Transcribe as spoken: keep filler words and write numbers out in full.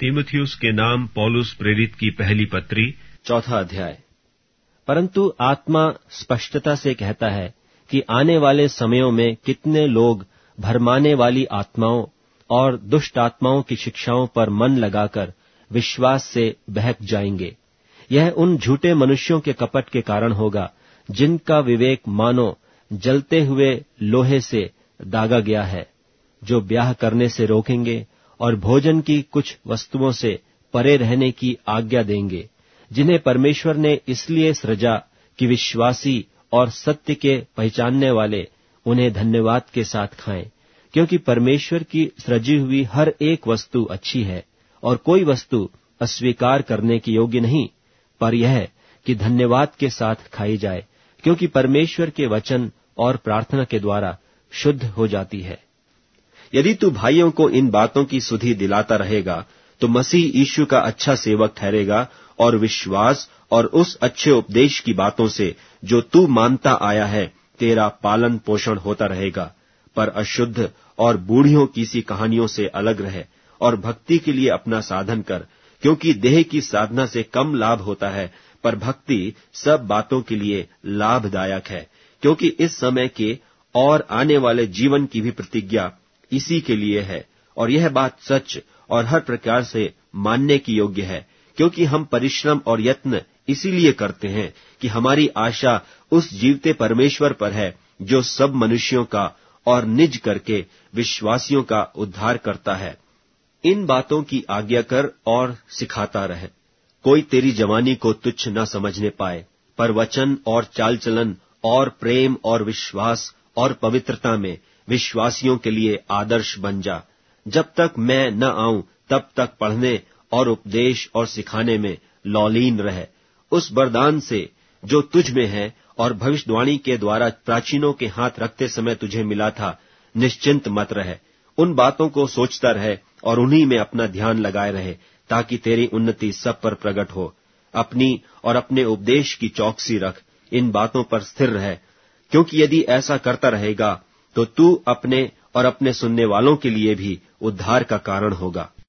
तीमुथियुस के नाम पौलुस प्रेरित की पहली पत्री, चौथा अध्याय। परंतु आत्मा स्पष्टता से कहता है कि आने वाले समयों में कितने लोग भरमाने वाली आत्माओं और दुष्ट आत्माओं की शिक्षाओं पर मन लगाकर विश्वास से बहक जाएंगे। यह उन झूठे मनुष्यों के कपट के कारण होगा जिनका विवेक मानो जलते हुए लोहे से दागा गया है, जो ब्याह करने से रोकेंगे और भोजन की कुछ वस्तुओं से परे रहने की आज्ञा देंगे, जिन्हें परमेश्वर ने इसलिए सृजा कि विश्वासी और सत्य के पहचानने वाले उन्हें धन्यवाद के साथ खाएं, क्योंकि परमेश्वर की सृजी हुई हर एक वस्तु अच्छी है और कोई वस्तु अस्वीकार करने की योग्य नहीं, पर यह कि धन्यवाद के साथ खाई जाए, क्योंकि परमेश्वर के वचन और प्रार्थना के द्वारा शुद्ध हो जाती है। यदि तू भाइयों को इन बातों की सुधि दिलाता रहेगा तो मसीह यीशु का अच्छा सेवक ठहरेगा और विश्वास और उस अच्छे उपदेश की बातों से जो तू मानता आया है तेरा पालन पोषण होता रहेगा। पर अशुद्ध और बूढ़ियों की सी कहानियों से अलग रहे और भक्ति के लिए अपना साधन कर, क्योंकि देह की साधना से कम लाभ होता है, पर भक्ति सब बातों के लिए लाभदायक है, क्योंकि इस समय के और आने वाले जीवन की भी प्रतिज्ञा इसी के लिए है। और यह बात सच और हर प्रकार से मानने की योग्य है, क्योंकि हम परिश्रम और यत्न इसीलिए करते हैं कि हमारी आशा उस जीवते परमेश्वर पर है जो सब मनुष्यों का और निज करके विश्वासियों का उद्धार करता है। इन बातों की आज्ञा कर और सिखाता रहे। कोई तेरी जवानी को तुच्छ न समझने पाए, पर वचन और चाल चलन और प्रेम और विश्वास और पवित्रता में विश्वासियों के लिए आदर्श बन जा। जब तक मैं न आऊं तब तक पढ़ने और उपदेश और सिखाने में लौलीन रहे। उस वरदान से जो तुझ में है और भविष्यवाणी के द्वारा प्राचीनों के हाथ रखते समय तुझे मिला था, निश्चिंत मत रहे। उन बातों को सोचता रहे और उन्हीं में अपना ध्यान लगाए रहे, ताकि तेरी उन्नति सब पर प्रकट हो। अपनी और अपने उपदेश की चौकसी रख, इन बातों पर स्थिर रहे, क्योंकि यदि ऐसा करता रहेगा तो तू अपने और अपने सुनने वालों के लिए भी उद्धार का कारण होगा।